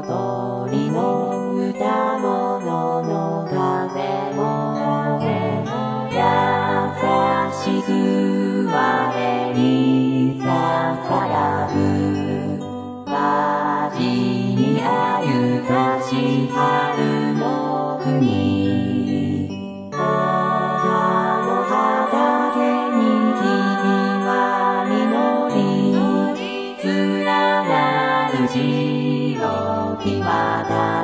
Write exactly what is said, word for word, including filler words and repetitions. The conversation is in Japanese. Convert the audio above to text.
小鳥の歌物の風も優しく我にささやく街にあゆたし春の国他の畑に君は実り連なる白き綿